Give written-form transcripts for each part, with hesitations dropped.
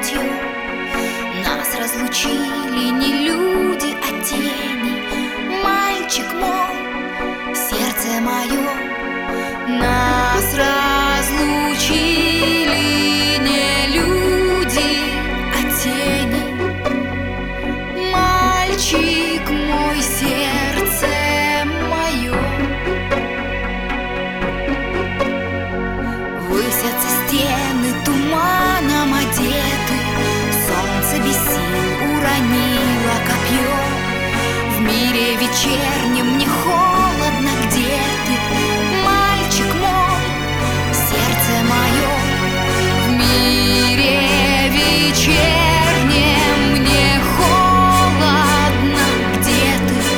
смертью. Нас разлучили не люди, а тени. Мальчик мой, сердце мое, нас разлучили не люди, а тени. Мальчик мой, сердце мое. Высятся стены, туманом одеты, солнце без сил уронило копье. В мире вечернем мне холодно, где ты, мальчик мой, сердце мое? В мире вечернем мне холодно, где ты,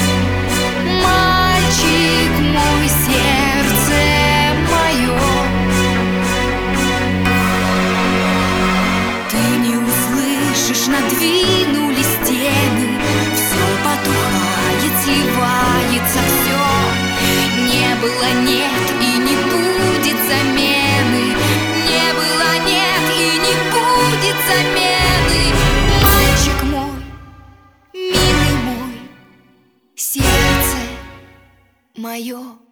мальчик мой, сердце мое? Ты не услышишь, надвинулись стены, все потухает, сливается все. Не было, нет и не будет замены. Не было, нет и не будет замены. Мальчик мой, милый мой, сердце мое.